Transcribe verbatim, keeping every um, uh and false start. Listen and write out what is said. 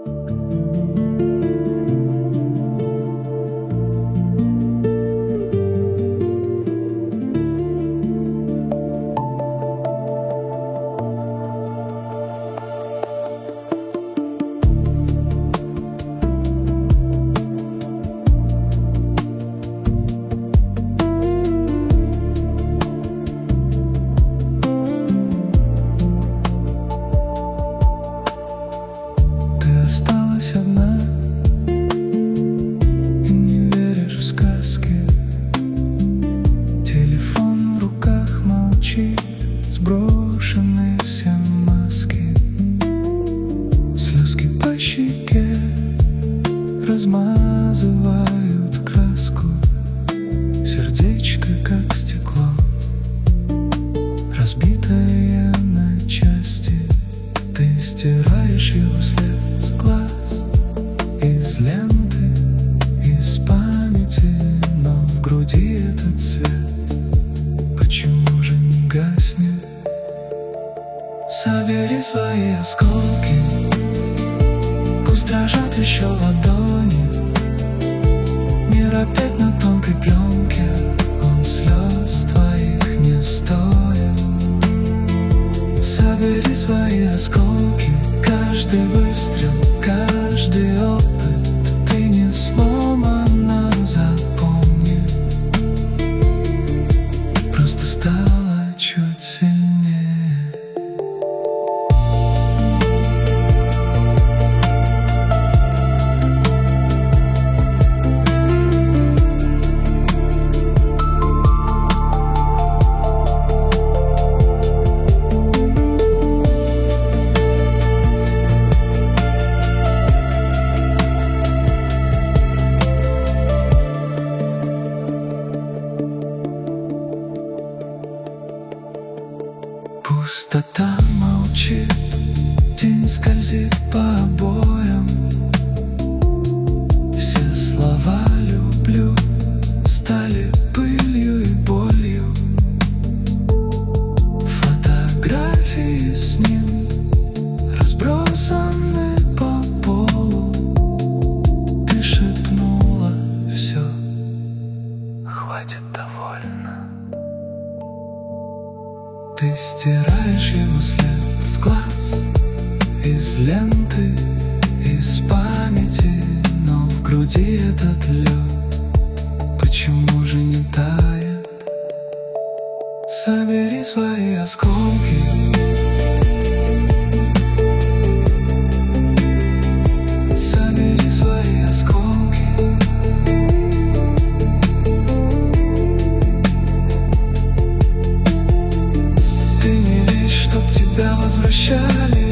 Осталась одна и не веришь в сказки. Телефон в руках молчит, сброшены все маски. Слезки по щеке размазывают краску. Сердечко как стекло, разбитое на части. Ты стираешь его след с глаз, из ленты, из памяти, но в груди этот свет почему же не гаснет? Собери свои осколки, пусть дрожат еще ладони. Мир опять на тонкой пленке, он слез твоих не стоит. Собери свои осколки, каждый выстрел, каждый опыт. Ты не сломана, запомни, просто стала чуть сильнее. Пустота молчит, тень скользит по обоям. Все слова «люблю» стали пылью и болью. Фотографии с ним разбросаны по полу. Ты шепнула: все, хватит, довольно. Ты стираешь его след с глаз, из ленты, из памяти, но в груди этот лед почему же не тает? Собери свои осколки, собери свои осколки. Ты не вещь, чтоб тебя возвращали.